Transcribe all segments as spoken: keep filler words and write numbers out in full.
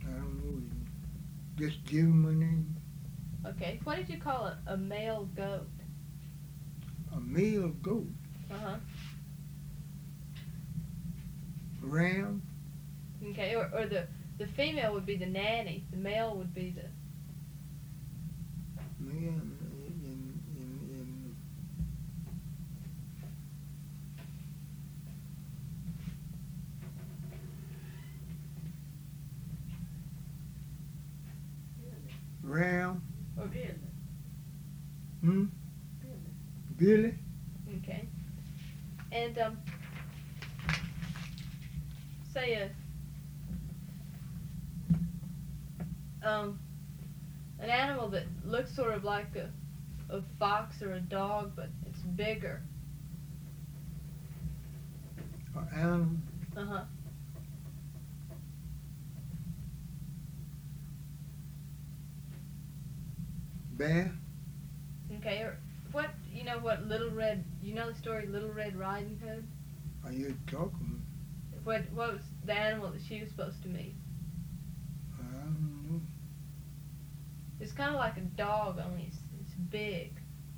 I don't know. Just give him a name. Okay. What did you call a, a male goat? A male goat. Uh-huh. Ram. Okay, or, or the, the female would be the nanny. The male would be the... Man, in, in, in, Ram. Or Billy. Hmm? Billy. Okay. And, um, say a, um, an animal that looks sort of like a, a fox or a dog, but it's bigger. An animal. Uh-huh. Bear. Okay, or what, you know what Little Red, you know the story Little Red Riding Hood? Are you talking? What, what was the animal that she was supposed to meet? I don't know. It's kind of like a dog, only it's, it's big.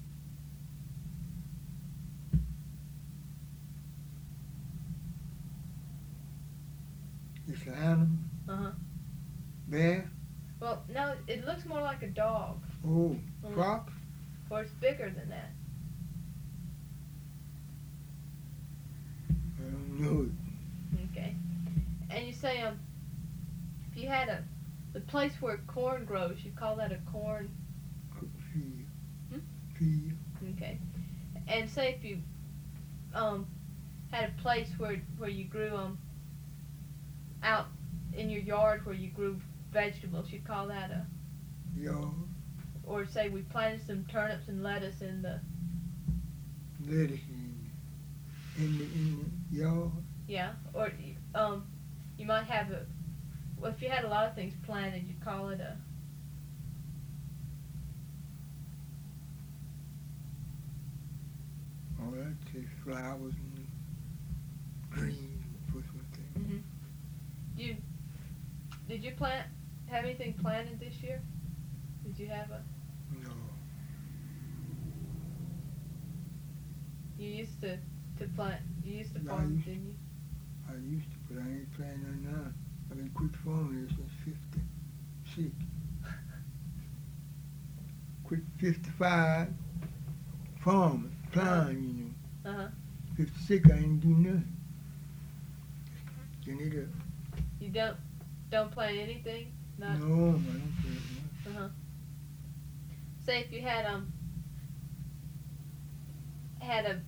It's an animal. Uh-huh. Bear. Well, no, it looks more like a dog. Oh, Mm. fox. Or it's bigger than that. I don't know it. Okay. And you say, um, if you had a, the place where corn grows, you call that a corn, Field. Hmm? Field. okay. And say if you, um, had a place where, where you grew, um, out in your yard where you grew vegetables, you call that a, Yard. or say we planted some turnips and lettuce in the, Lettuce in, in the in the yard. yeah, or, um, you might have a, well, if you had a lot of things planted, you'd call it a, Oh, that's just flowers and green for something. mm-hmm. You, did you plant, have anything planted this year? Did you have a, No. you used to, to plant, you used to Yeah, I farm, used- didn't you? I used to, but I ain't planting none now. I've been quit farming this since fifty-six. Quit fifty-five farming, plowing, you know. Uh-huh. fifty-six, I ain't do nothing. Getting it up. You don't, don't plant anything? Not, No, I don't plant uh-huh. Say if you had, um, had a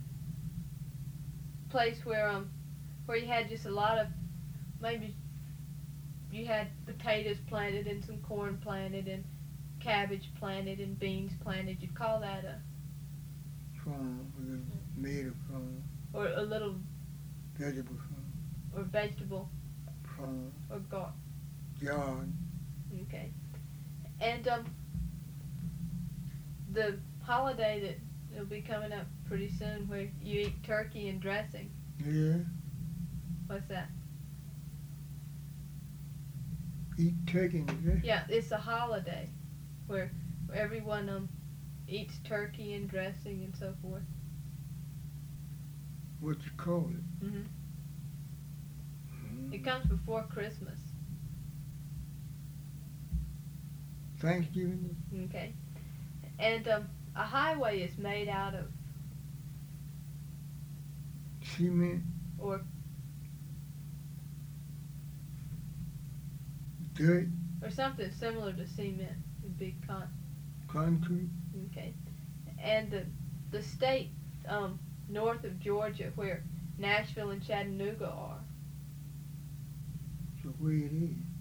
place where, um, where you had just a lot of, maybe you had potatoes planted and some corn planted and cabbage planted and beans planted, you'd call that a, farm, a little made a farm, or a little, vegetable farm, or vegetable, farm, or gar, yard. okay. And, um, the holiday that will be coming up pretty soon where you eat turkey and dressing, Yeah, what's that? eat turkey and dress. Yeah, it's a holiday where, where everyone, um, eats turkey and dressing and so forth. What you call it? hmm Mm. It comes before Christmas. Thanksgiving. Okay. And um, a highway is made out of, Cement. or Dirt. or something similar to cement, a big con. Concrete. Okay. And the the state um, north of Georgia, where Nashville and Chattanooga are, So where it is.